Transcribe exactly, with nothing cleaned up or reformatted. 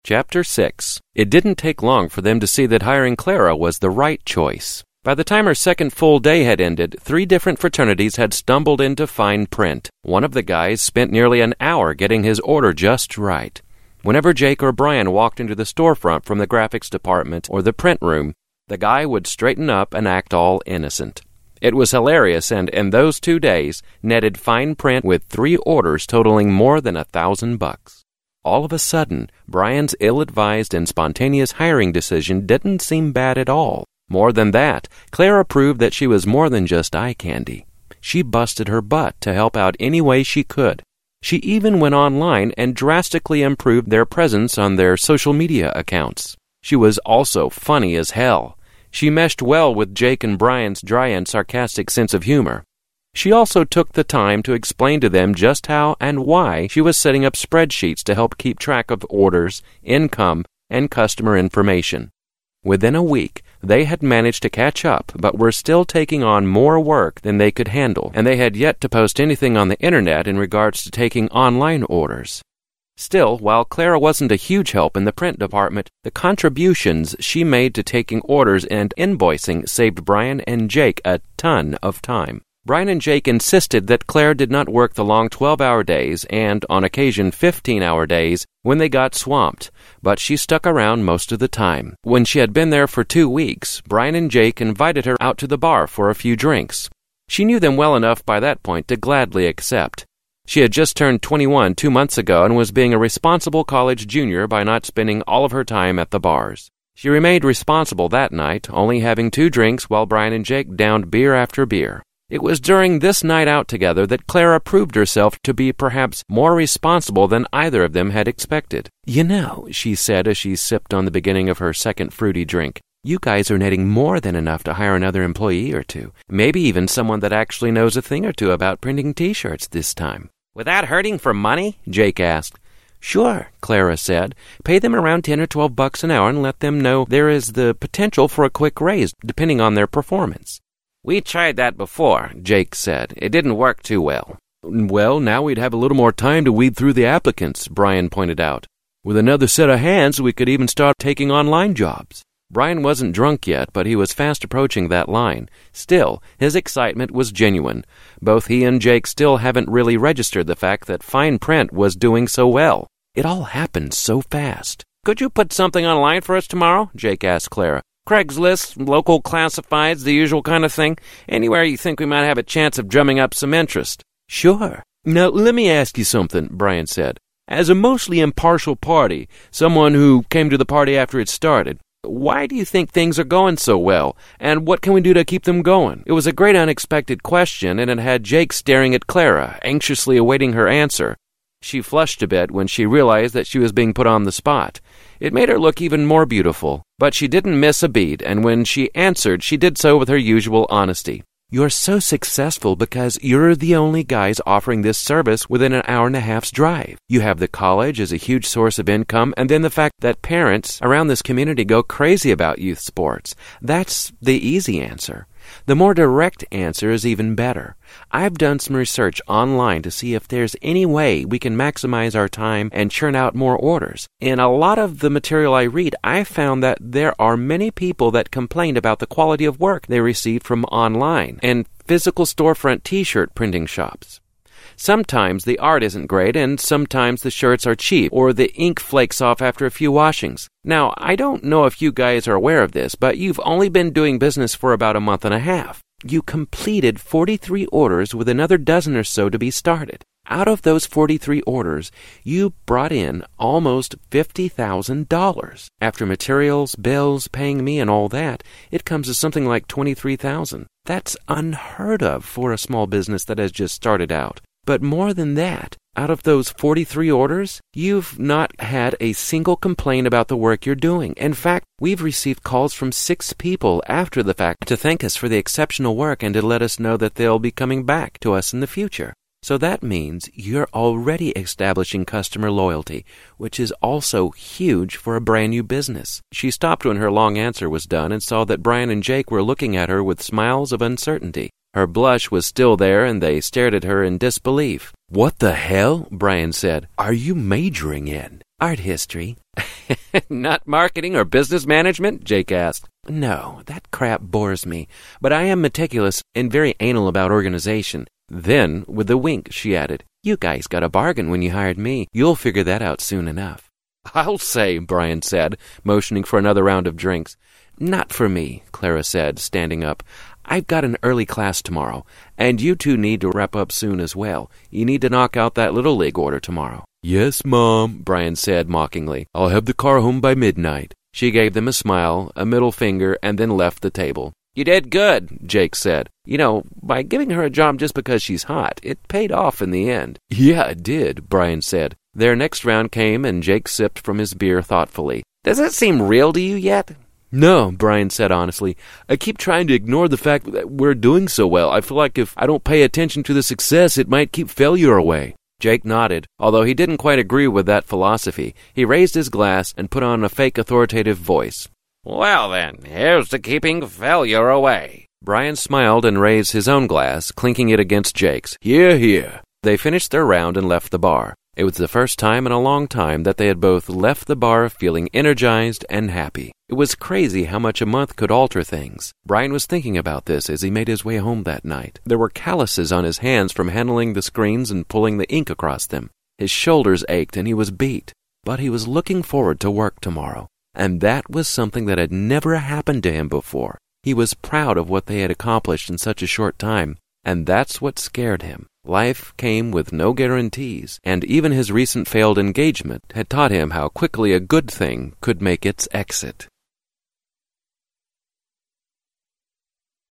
Chapter six. It didn't take long for them to see that hiring Clara was the right choice. By the time her second full day had ended, three different fraternities had stumbled into fine print. One of the guys spent nearly an hour getting his order just right. Whenever Jake or Brian walked into the storefront from the graphics department or the print room, the guy would straighten up and act all innocent. It was hilarious, and in those two days, netted fine print with three orders totaling more than a thousand bucks. All of a sudden, Brian's ill-advised and spontaneous hiring decision didn't seem bad at all. More than that, Clara proved that she was more than just eye candy. She busted her butt to help out any way she could. She even went online and drastically improved their presence on their social media accounts. She was also funny as hell. She meshed well with Jake and Brian's dry and sarcastic sense of humor. She also took the time to explain to them just how and why she was setting up spreadsheets to help keep track of orders, income, and customer information. Within a week, they had managed to catch up, but were still taking on more work than they could handle, and they had yet to post anything on the internet in regards to taking online orders. Still, while Clara wasn't a huge help in the print department, the contributions she made to taking orders and invoicing saved Brian and Jake a ton of time. Brian and Jake insisted that Claire did not work the long twelve-hour days and, on occasion, fifteen-hour days when they got swamped, but she stuck around most of the time. When she had been there for two weeks, Brian and Jake invited her out to the bar for a few drinks. She knew them well enough by that point to gladly accept. She had just turned twenty-one two months ago and was being a responsible college junior by not spending all of her time at the bars. She remained responsible that night, only having two drinks while Brian and Jake downed beer after beer. It was during this night out together that Clara proved herself to be perhaps more responsible than either of them had expected. "You know," she said as she sipped on the beginning of her second fruity drink, "you guys are netting more than enough to hire another employee or two. Maybe even someone that actually knows a thing or two about printing t-shirts this time." "Without hurting for money?" Jake asked. "Sure," Clara said. "Pay them around ten or twelve bucks an hour and let them know there is the potential for a quick raise, depending on their performance." "We tried that before," Jake said. "It didn't work too well." "Well, now we'd have a little more time to weed through the applicants," Brian pointed out. "With another set of hands, we could even start taking online jobs." Brian wasn't drunk yet, but he was fast approaching that line. Still, his excitement was genuine. Both he and Jake still haven't really registered the fact that fine print was doing so well. It all happened so fast. "Could you put something online for us tomorrow?" Jake asked Clara. "Craigslist, local classifieds, the usual kind of thing. Anywhere you think we might have a chance of drumming up some interest." "Sure. Now, let me ask you something," Brian said. "As a mostly impartial party, someone who came to the party after it started, why do you think things are going so well, and what can we do to keep them going?" It was a great unexpected question, and it had Jake staring at Clara, anxiously awaiting her answer. She flushed a bit when she realized that she was being put on the spot. It made her look even more beautiful, but she didn't miss a beat, and when she answered, she did so with her usual honesty. "You're so successful because you're the only guys offering this service within an hour and a half's drive. You have the college as a huge source of income, and then the fact that parents around this community go crazy about youth sports. That's the easy answer. The more direct answer is even better. I've done some research online to see if there's any way we can maximize our time and churn out more orders. In a lot of the material I read, I found that there are many people that complained about the quality of work they received from online and physical storefront t-shirt printing shops. Sometimes the art isn't great, and sometimes the shirts are cheap, or the ink flakes off after a few washings. Now, I don't know if you guys are aware of this, but you've only been doing business for about a month and a half. You completed forty-three orders with another dozen or so to be started. Out of those forty-three orders, you brought in almost fifty thousand dollars. After materials, bills, paying me, and all that, it comes to something like twenty-three thousand dollars. That's unheard of for a small business that has just started out. But more than that, out of those forty-three orders, you've not had a single complaint about the work you're doing. In fact, we've received calls from six people after the fact to thank us for the exceptional work and to let us know that they'll be coming back to us in the future. So that means you're already establishing customer loyalty, which is also huge for a brand new business." She stopped when her long answer was done and saw that Brian and Jake were looking at her with smiles of uncertainty. Her blush was still there, and they stared at her in disbelief. "What the hell?" Brian said. "Are you majoring in?" Art history. Not marketing or business management? Jake asked. No, that crap bores me, but I am meticulous and very anal about organization. Then, with a wink, she added, You guys got a bargain when you hired me. You'll figure that out soon enough. I'll say, Brian said, motioning for another round of drinks. Not for me, Clara said, standing up. I've got an early class tomorrow, and you two need to wrap up soon as well. You need to knock out that Little League order tomorrow. Yes, Mom, Brian said mockingly. I'll have the car home by midnight. She gave them a smile, a middle finger, and then left the table. You did good, Jake said. You know, by giving her a job just because she's hot, it paid off in the end. Yeah, it did, Brian said. Their next round came, and Jake sipped from his beer thoughtfully. Does it seem real to you yet? No, Brian said honestly. I keep trying to ignore the fact that we're doing so well. I feel like if I don't pay attention to the success, it might keep failure away. Jake nodded, although he didn't quite agree with that philosophy. He raised his glass and put on a fake authoritative voice. Well then, here's to keeping failure away. Brian smiled and raised his own glass, clinking it against Jake's. Hear, hear. They finished their round and left the bar. It was the first time in a long time that they had both left the bar feeling energized and happy. It was crazy how much a month could alter things. Brian was thinking about this as he made his way home that night. There were calluses on his hands from handling the screens and pulling the ink across them. His shoulders ached and he was beat. But he was looking forward to work tomorrow. And that was something that had never happened to him before. He was proud of what they had accomplished in such a short time. And that's what scared him. Life came with no guarantees, and even his recent failed engagement had taught him how quickly a good thing could make its exit.